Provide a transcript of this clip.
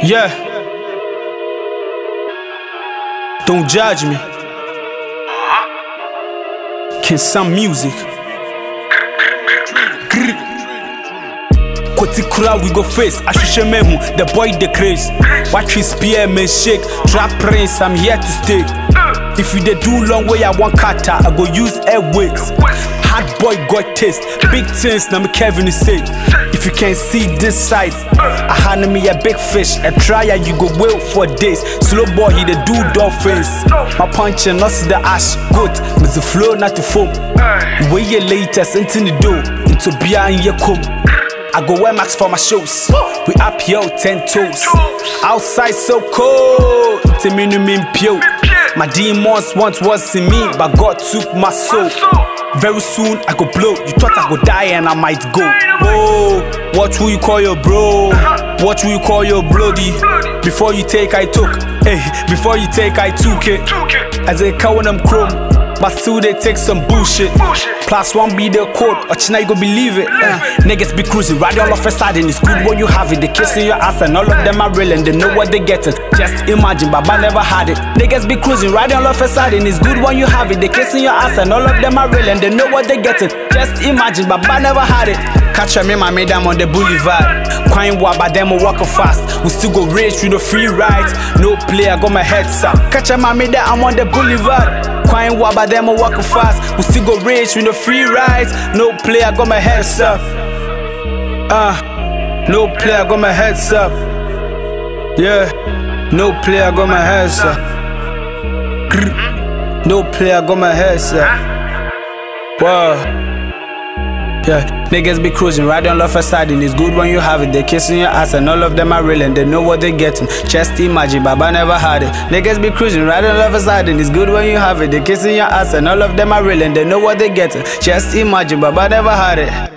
Yeah. Don't judge me. Can some music? Kwati kura we go face. Ashushe mehu, the boy the craze. Watch his spear me shake. Trap prince, I'm here to stay. If you dey do long way, I want kata, I go use airways. Hard boy got taste, big things, now me Kevin is say. If you can't see this side, I hand me a big fish, a tryer you go wait for days. Slow boy, he the do dolphins. My punch and not see the ash, good, but the flow not the foam. Way your latest into the door, into behind your comb. I go wear max for my shows. We up here 10 toes. Outside so cold, to me no mean pure. My demons once was in me, but God took my soul. Very soon I go blow. You thought I go die and I might go. Whoa, what will you call your bro? What will you call your bloody? Before you take I took. Hey, before you take I took it. As a cow when I'm chrome, but still they take some bullshit. Plus one be the code, or China you go believe it. Niggas be cruising, right all of a sudden it's good when you have it. They kissing your ass and all of them are real and they know what they getting. Just imagine, Baba never had it. Niggas be cruising, right all of a sudden it's good when you have it. They kissing your ass and all of them are real and they know what they getting. Just imagine, Baba never had it. Catch me, my madam on the boulevard. Quine wa, but them walk fast. We still go race through the free rides. No play, I got my heads up. Catch my madam, I'm on the boulevard. Quine wa, but them walk fast. We still go race through the free rides. No play, I got my heads up. No play, I got my heads up. Yeah, no play, I got my heads up. No play, I got my heads up. Wow. Yeah, niggas be cruising, right on love side, and it's good when you have it. They kissing your ass and all of them are real and they know what they getting. Just imagine, Baba never had it. Niggas be cruising, right on love side, and it's good when you have it. They kissing your ass and all of them are real and they know what they getting. Just imagine, Baba never had it.